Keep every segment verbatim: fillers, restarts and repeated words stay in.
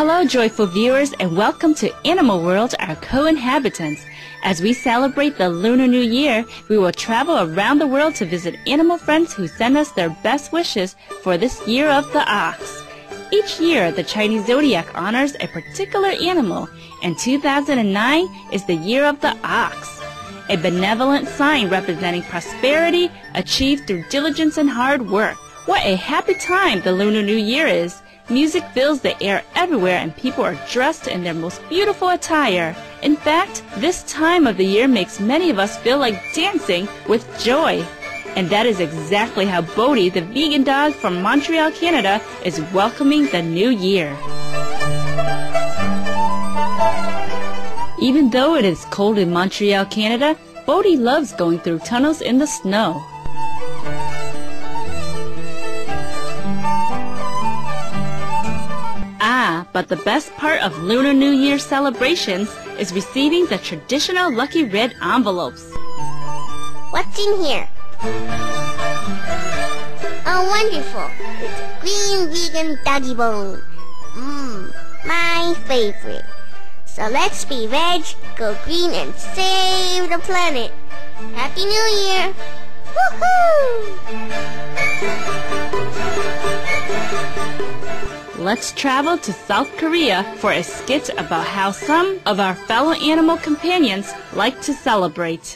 Hello, joyful viewers, and welcome to Animal World, our co-inhabitants. As we celebrate the Lunar New Year, we will travel around the world to visit animal friends who send us their best wishes for this year of the ox. Each year, the Chinese zodiac honors a particular animal, and two thousand nine is the year of the ox, a benevolent sign representing prosperity achieved through diligence and hard work. What a happy time the Lunar New Year is! Music fills the air everywhere and people are dressed in their most beautiful attire. In fact, this time of the year makes many of us feel like dancing with joy. And that is exactly how Bodhi, the vegan dog from Montreal, Canada, is welcoming the new year. Even though it is cold in Montreal, Canada, Bodhi loves going through tunnels in the snow. Ah, but the best part of Lunar New Year celebrations is receiving the traditional lucky red envelopes. What's in here? Oh, wonderful. It's a green vegan doggy bone. Mmm, my favorite. So let's be veg, go green, and save the planet. Happy New Year! Woohoo! Let's travel to South Korea for a skit about how some of our fellow animal companions like to celebrate.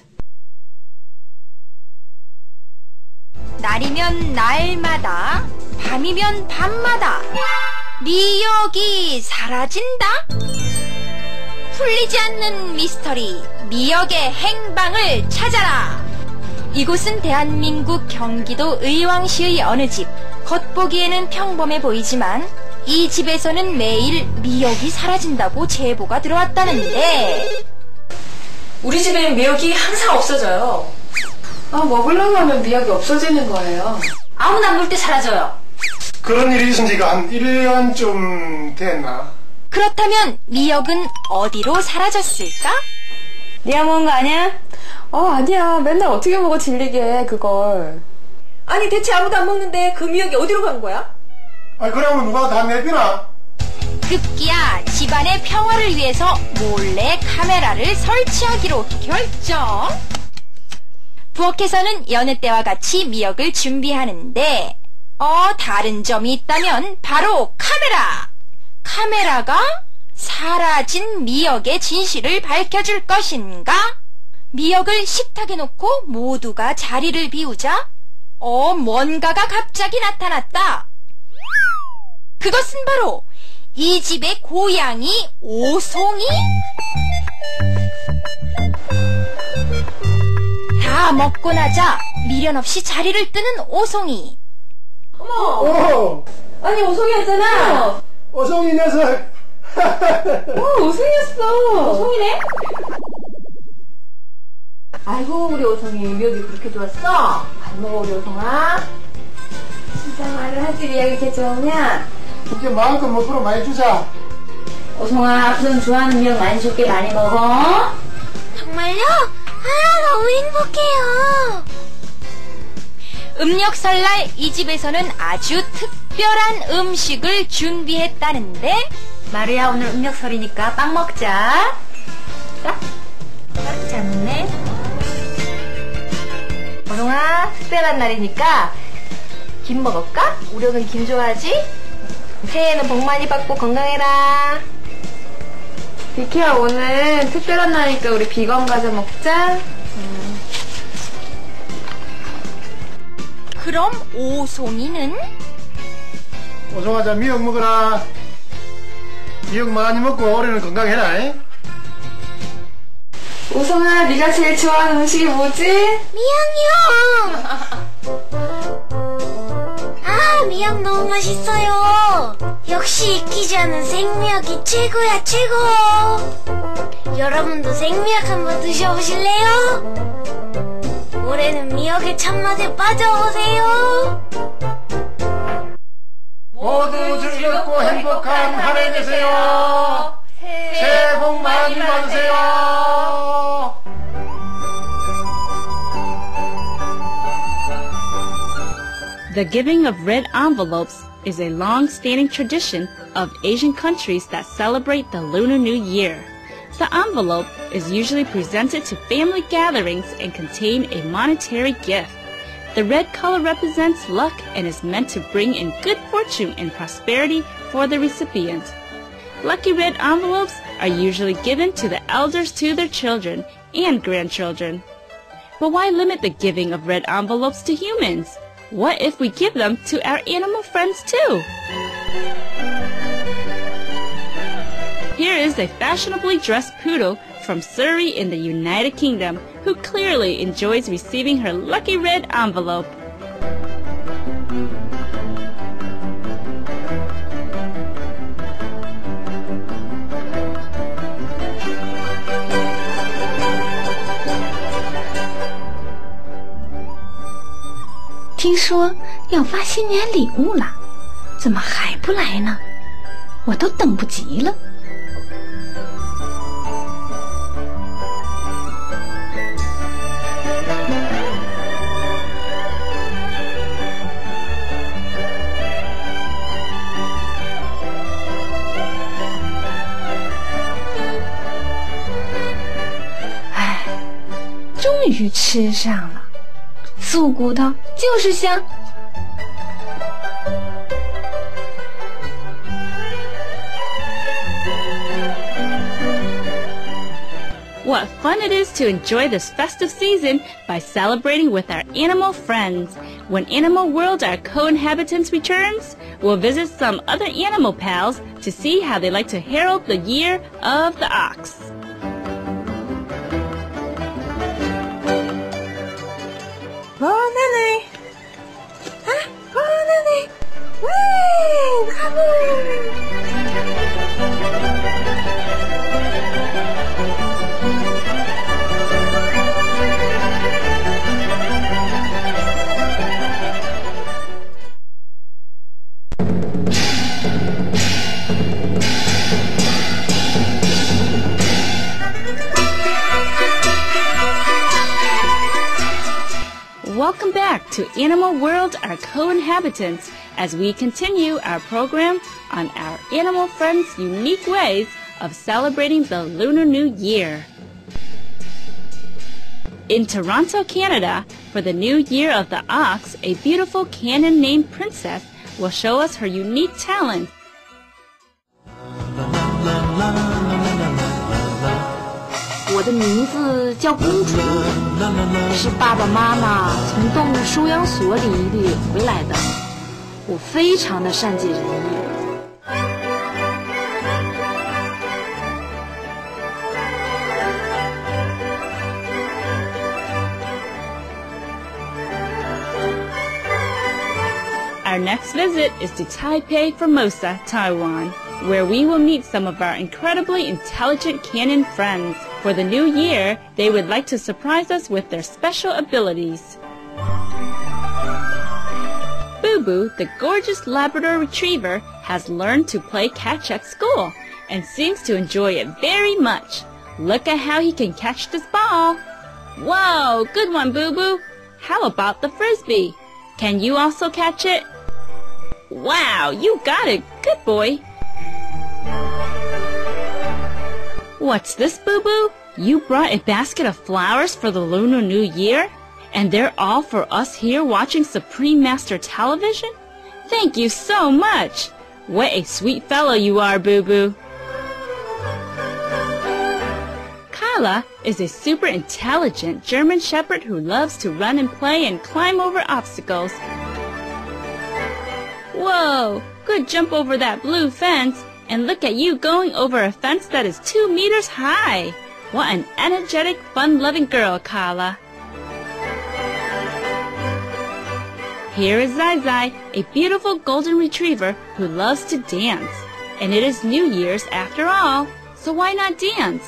날이면 날마다, 밤이면 밤마다 미역이 사라진다? 풀리지 않는 미스터리, 미역의 행방을 찾아라! 이곳은 대한민국 경기도 의왕시의 어느 집. 겉보기에는 평범해 보이지만 이 집에서는 매일 미역이 사라진다고 제보가 들어왔다는데, 우리 집엔 미역이 항상 없어져요. 아, 먹으려고 하면 미역이 없어지는 거예요. 아무나 물 때 사라져요. 그런 일이 있은 지가 한 일 년쯤 됐나? 그렇다면 미역은 어디로 사라졌을까? 네가 먹은 거 아니야? 어, 아니야. 맨날 어떻게 먹어 질리게 그걸. 아니, 대체 아무도 안 먹는데 그 미역이 어디로 간 거야? 아, 그러면 누가 다 내비나? 급기야 집안의 평화를 위해서 몰래 카메라를 설치하기로 결정. 부엌에서는 여느 때와 같이 미역을 준비하는데, 어, 다른 점이 있다면 바로 카메라! 카메라가 사라진 미역의 진실을 밝혀줄 것인가? 미역을 식탁에 놓고 모두가 자리를 비우자, 어, 뭔가가 갑자기 나타났다. 그것은 바로 이 집의 고양이 오송이? 다 먹고 나자 미련 없이 자리를 뜨는 오송이. 어머! 오! 아니, 오송이였잖아! 오송이 녀석! 어, 오송이였어! 오송이네? 아이고, 우리 오송이 미역이 그렇게 좋았어? 안 먹어, 우리 오송아? 진짜 말을 하지, 미역이 이렇게 좋으면? 이제 마음껏 먹으러 많이 주자. 오송아, 앞으로는 좋아하는 미역 많이 줄게. 많이 먹어. 정말요? 아, 너무 행복해요. 음력 설날 이 집에서는 아주 특별한 음식을 준비했다는데, 마루야, 오늘 음력설이니까 빵 먹자. 자, 딱 잘 먹네. 오송아, 특별한 날이니까 김 먹을까? 우리 오늘 김 좋아하지? 새해에는 복 많이 받고 건강해라. 비키야, 오늘 특별한 날이니까 우리 비건 과자 먹자. 음. 그럼 오송이는? 오송아, 자, 미역 먹어라. 미역 많이 먹고 올해는 건강해라. 잉? 오송아, 네가 제일 좋아하는 음식이 뭐지? 미역이요! 아, 미역 너무 맛있어요. 역시 익히지 않은 생미역이 최고야, 최고. 여러분도 생미역 한번 드셔보실래요? 올해는 미역의 참맛에 빠져보세요. 모두 즐겁고 행복한 한 해 되세요. 새해 복 많이 받으세요. The giving of red envelopes is a long-standing tradition of Asian countries that celebrate the Lunar New Year. The envelope is usually presented to family gatherings and contain a monetary gift. The red color represents luck and is meant to bring in good fortune and prosperity for the recipient. Lucky red envelopes are usually given to the elders to their children and grandchildren. But why limit the giving of red envelopes to humans? What if we give them to our animal friends too? Here is a fashionably dressed poodle from Surrey in the United Kingdom who clearly enjoys receiving her lucky red envelope. "听说要发新年礼物了，怎么还不来呢？我都等不及了。"终于吃上了，素骨头就是香。 What fun it is to enjoy this festive season by celebrating with our animal friends. When Animal World, our co-inhabitants, returns, we'll visit some other animal pals to see how they like to herald the year of the ox. Welcome back to Animal World, our co-inhabitants, as we continue our program on our animal friends' unique ways of celebrating the Lunar New Year. In Toronto, Canada, for the New Year of the Ox, a beautiful canon named Princess will show us her unique talent. 我的名字叫公主，是爸爸妈妈从动物收养所里领回来的。我非常的善解人意。 Our next visit is to Taipei, Formosa, Taiwan, where we will meet some of our incredibly intelligent canon friends. For the new year, they would like to surprise us with their special abilities. Boo Boo, the gorgeous Labrador Retriever, has learned to play catch at school and seems to enjoy it very much. Look at how he can catch this ball. Whoa, good one, Boo Boo. How about the Frisbee? Can you also catch it? Wow, you got it. Good boy. What's this, Boo Boo? You brought a basket of flowers for the Lunar New Year? And they're all for us here watching Supreme Master Television? Thank you so much. What a sweet fellow you are, Boo Boo. Kyla is a super intelligent German Shepherd who loves to run and play and climb over obstacles. Whoa, good jump over that blue fence. And look at you going over a fence that is two meters high. What an energetic, fun-loving girl, Kyla. Here is Zai Zai, a beautiful golden retriever who loves to dance. And it is New Year's after all, so why not dance?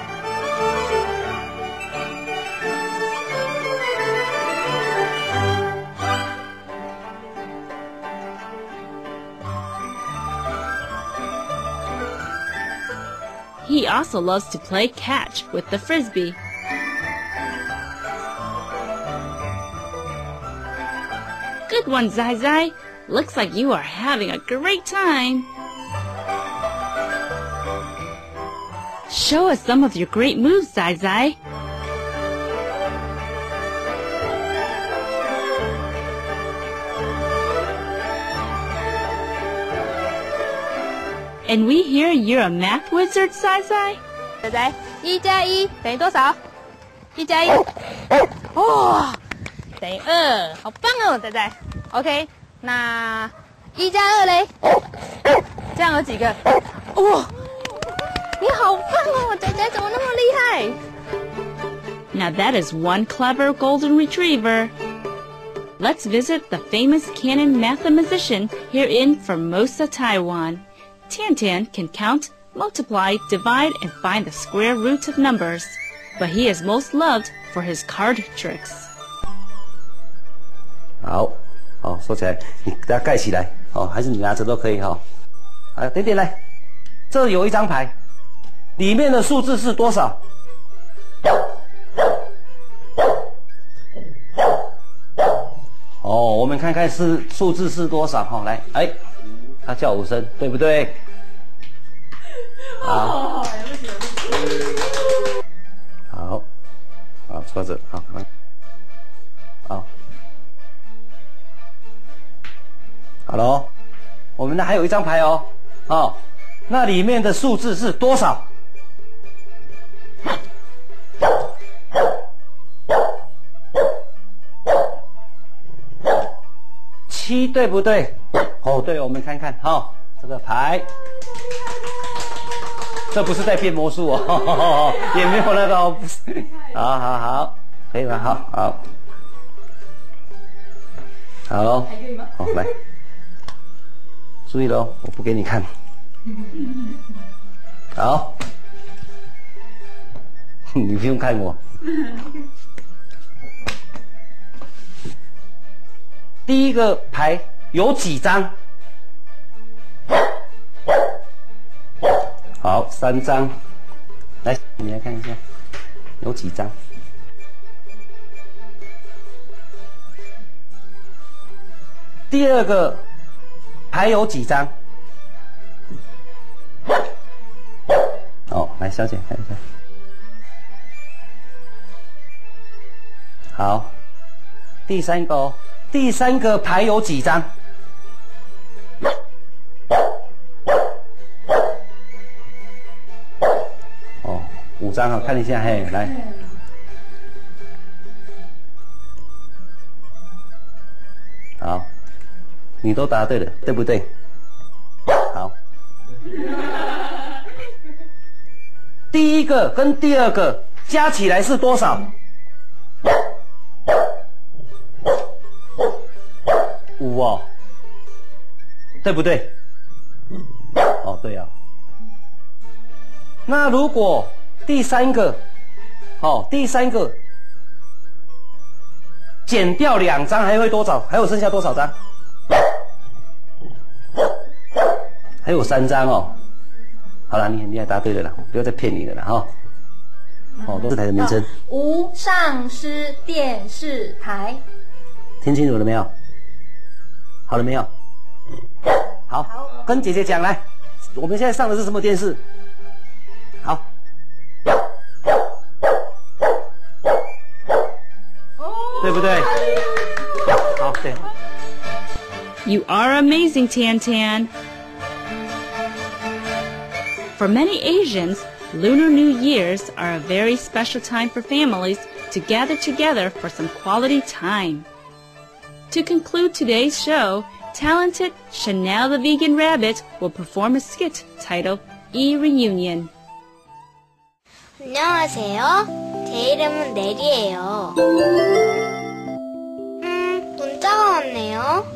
He also loves to play catch with the Frisbee. Good one, Zai Zai. Looks like you are having a great time. Show us some of your great moves, Zai Zai. And we hear you're a math wizard, Zai Zai? 仔仔，一加一等于多少？一加一，哇，等于二，好棒哦，仔仔。OK， 那一加二嘞？这样有几个？哇，你好棒哦，仔仔怎么那么厉害？ Now that is one clever golden retriever. Let's visit the famous Cannon mathematician here in Formosa, Taiwan. Tian-Tian can count, multiply, divide, and find the square root of numbers. But he is most loved for his card tricks. 好，好，收起来，你给它盖起来，哦，还是你拿着都可以哈。啊，点点来，这有一张牌，里面的数字是多少？哦，我们看看是数字是多少哈。来，哎，他叫五声，对不对？好，好，好，坐着，好，好，好喽。我们呢还有一张牌哦，哦，那里面的数字是多少？七对不对？哦，对，我们看看哈、哦，这个牌，这不是在变魔术哦，呵呵呵也没有那个、哦，不是，好好好，可以吗？好好，好喽，好来，注意喽，我不给你看，好，你不用看我。第一个牌有几张？好，三张。来，你来看一下，有几张？第二个牌有几张？哦，来，小姐看一下。好，第三个哦。第三个牌有几张？哦，五张啊，看一下，嘿，来，好，你都答对了，对不对？好，第一个跟第二个加起来是多少？五哦，对不对？哦，对啊。那如果第三个，哦，第三个减掉两张，还会多少？还有剩下多少张？还有三张哦。好了，你很厉害，答对了啦，不要再骗你了啦，哈、哦。哦，都是台的名称。 无上师电视台。 听清楚了没有？好了没有？好，好，跟姐姐讲来，我们现在上的是什么电视？好，对不对？好，对。 You are amazing, Tian-Tian. For many Asians, Lunar New Years are a very special time for families to gather together for some quality time. To conclude today's show, talented Chanel the Vegan Rabbit will perform a skit titled E-Reunion. 안녕하세요. 제 이름은 내리예요. 음, 문자가 왔네요.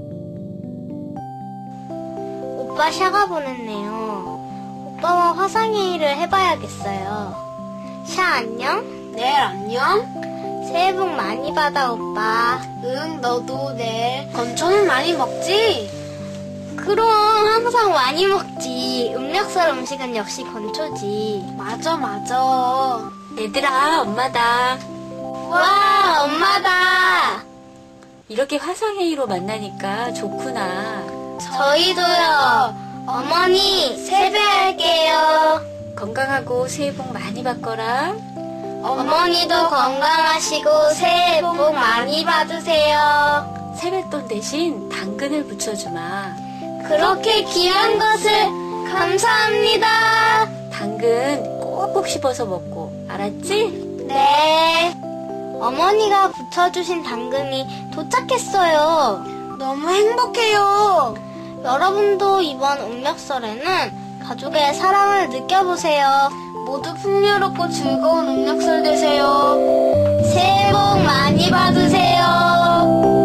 오빠 샤가 보냈네요. 오빠와 화상회의를 해봐야겠어요. 샤 안녕? 네, 안녕. 새해 복 많이 받아, 오빠. 응, 너도 내일 건초는 많이 먹지? 그럼 항상 많이 먹지. 음력설 음식은 역시 건초지. 맞아, 맞아. 얘들아, 엄마다. 와, 엄마다. 이렇게 화상회의로 만나니까 좋구나. 저희도요. 어머니, 세배할게요. 건강하고 새해 복 많이 받거라. 어머니도 건강하시고 새해 복 많이 받으세요. 세뱃돈 대신 당근을 붙여주마. 그렇게 귀한 것을 감사합니다. 당근 꼭꼭 씹어서 먹고, 알았지? 네. 어머니가 붙여주신 당근이 도착했어요. 너무 행복해요. 여러분도 이번 음력설에는 가족의 사랑을 느껴보세요. 모두 풍요롭고 즐거운 음력설 되세요. 새해 복 많이 받으세요.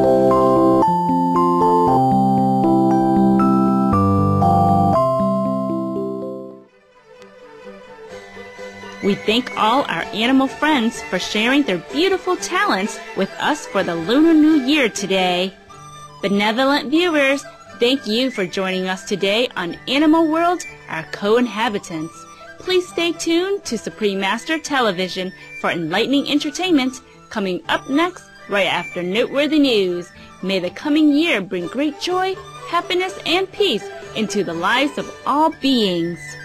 We thank all our animal friends for sharing their beautiful talents with us for the Lunar New Year today. Benevolent viewers, thank you for joining us today on Animal World, our co-inhabitants. Please stay tuned to Supreme Master Television for enlightening entertainment coming up next right after noteworthy news. May the coming year bring great joy, happiness, and peace into the lives of all beings.